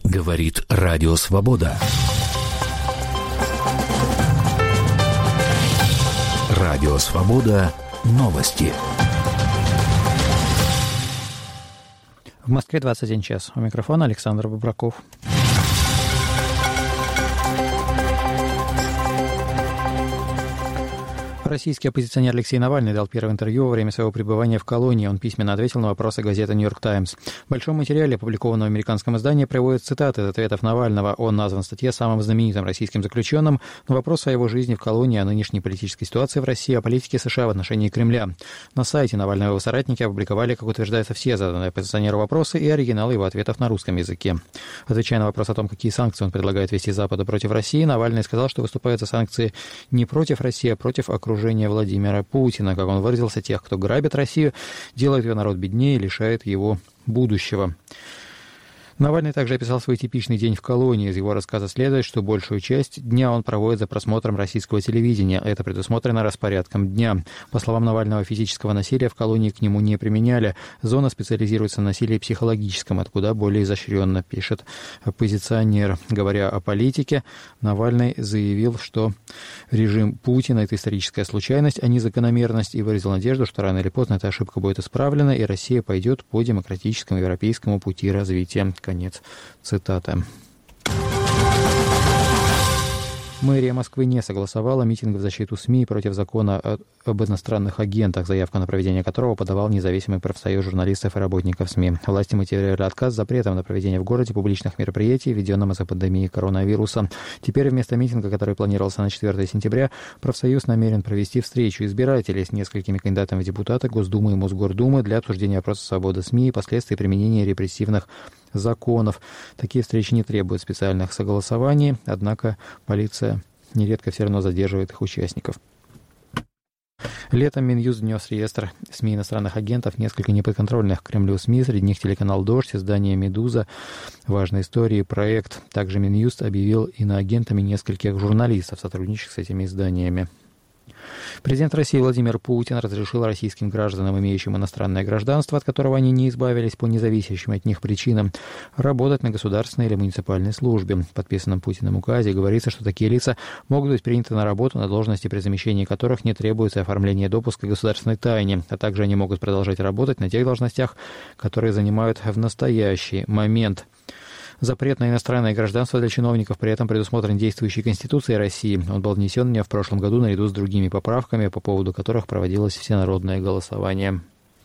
Говорит Радио Свобода. Радио Свобода. Новости. В Москве 21 час. У микрофона Александр Бобраков. Российский оппозиционер Алексей Навальный дал первое интервью во время своего пребывания в колонии. Он письменно ответил на вопросы газеты «Нью-Йорк Таймс». В большом материале, опубликованном в американском издании, приводят цитаты из ответов Навального. Он назван в статье самым знаменитым российским заключенным. На вопросы о его жизни в колонии, о нынешней политической ситуации в России, о политике США в отношении Кремля. На сайте Навального его соратники опубликовали, как утверждается, все заданные оппозиционеру вопросы и оригиналы его ответов на русском языке. Отвечая на вопрос о том, какие санкции он предлагает ввести Западу против России, Навальный сказал, что выступает за санкции не против России, а против окружения Владимира Путина. Как он выразился, тех, кто грабит Россию, делает ее народ беднее и лишает его будущего. Навальный также описал свой типичный день в колонии. Из его рассказа следует, что большую часть дня он проводит за просмотром российского телевидения. Это предусмотрено распорядком дня. По словам Навального, физического насилия в колонии к нему не применяли. Зона специализируется на насилии психологическом, откуда более изощренно, пишет оппозиционер. Говоря о политике, Навальный заявил, что режим Путина – это историческая случайность, а не закономерность, и выразил надежду, что рано или поздно эта ошибка будет исправлена, и Россия пойдет по демократическому европейскому пути развития. Конец цитаты. Мэрия Москвы не согласовала митинг в защиту СМИ против закона об иностранных агентах, заявку на проведение которого подавал независимый профсоюз журналистов и работников СМИ. Власти мотивировали отказ запретом на проведение в городе публичных мероприятий, введенным из-за пандемии коронавируса. Теперь вместо митинга, который планировался на 4 сентября, профсоюз намерен провести встречу избирателей с несколькими кандидатами в депутаты Госдумы и Мосгордумы для обсуждения вопроса свободы СМИ и последствий применения репрессивных законов. Такие встречи не требуют специальных согласований, однако полиция нередко все равно задерживает их участников. Летом Минюст внес в реестр СМИ иностранных агентов несколько неподконтрольных Кремлю СМИ, среди них телеканал «Дождь», издание «Медуза», «Важные истории», «Проект». Также Минюст объявил иноагентами нескольких журналистов, сотрудничающих с этими изданиями. Президент России Владимир Путин разрешил российским гражданам, имеющим иностранное гражданство, от которого они не избавились по независящим от них причинам, работать на государственной или муниципальной службе. В подписанном Путиным указе говорится, что такие лица могут быть приняты на работу на должности, при замещении которых не требуется оформление допуска к государственной тайне, а также они могут продолжать работать на тех должностях, которые занимают в настоящий момент. Запрет на иностранное гражданство для чиновников при этом предусмотрен действующей Конституцией России. Он был внесен в нее в прошлом году наряду с другими поправками, по поводу которых проводилось всенародное голосование.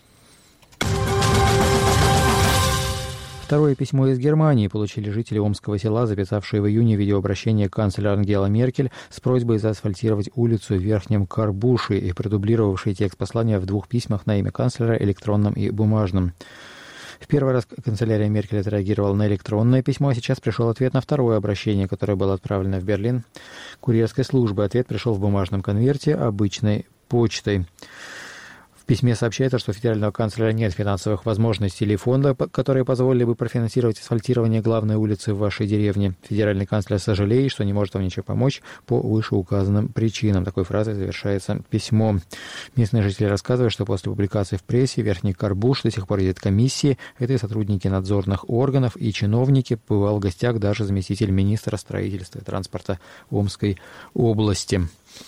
Второе письмо из Германии получили жители Омского села, записавшие в июне видеообращение к канцлеру Ангелы Меркель с просьбой заасфальтировать улицу в Верхнем Карбуши и продублировавшие текст послания в 2 письмах на имя канцлера, электронном и бумажном. В первый раз канцелярия Меркель отреагировала на электронное письмо, а сейчас пришел ответ на второе обращение, которое было отправлено в Берлин курьерской службой. Ответ пришел в бумажном конверте обычной почтой. В письме сообщается, что у федерального канцлера нет финансовых возможностей или фонда, которые позволили бы профинансировать асфальтирование главной улицы в вашей деревне. Федеральный канцлер сожалеет, что не может вам ничем помочь по вышеуказанным причинам. Такой фразой завершается письмо. Местные жители рассказывают, что после публикации в прессе Верхний Карбуш до сих пор едет комиссии. Это и сотрудники надзорных органов, и чиновники. Бывал в гостях даже заместитель министра строительства и транспорта Омской области.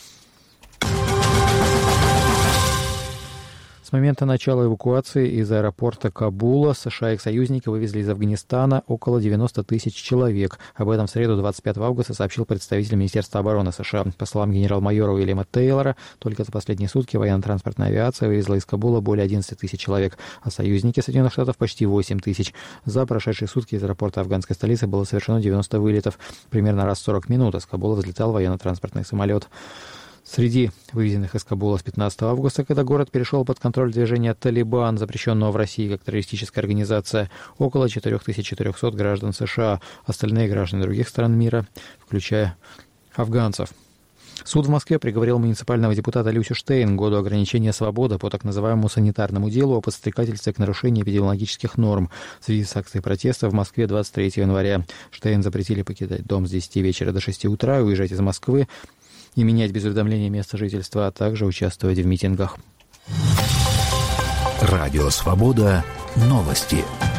С момента начала эвакуации из аэропорта Кабула США и их союзники вывезли из Афганистана около 90 тысяч человек. Об этом в среду 25 августа сообщил представитель Министерства обороны США. По словам генерал-майора Уильяма Тейлора, только за последние сутки военно-транспортная авиация вывезла из Кабула более 11 тысяч человек, а союзники Соединенных Штатов почти 8 тысяч. За прошедшие сутки из аэропорта афганской столицы было совершено 90 вылетов. Примерно раз в 40 минут из Кабула взлетал военно-транспортный самолет. Среди вывезенных из Кабула с 15 августа, когда город перешел под контроль движения «Талибан», запрещенного в России как террористическая организация, около 4400 граждан США, остальные граждане других стран мира, включая афганцев. Суд в Москве приговорил муниципального депутата Люсю Штейн к году ограничения свободы по так называемому санитарному делу о подстрекательстве к нарушению эпидемиологических норм. В связи с акцией протеста в Москве 23 января Штейн запретили покидать дом с 10 вечера до 6 утра, уезжать из Москвы и менять без уведомления место жительства, а также участвовать в митингах. Радио «Свобода». Новости.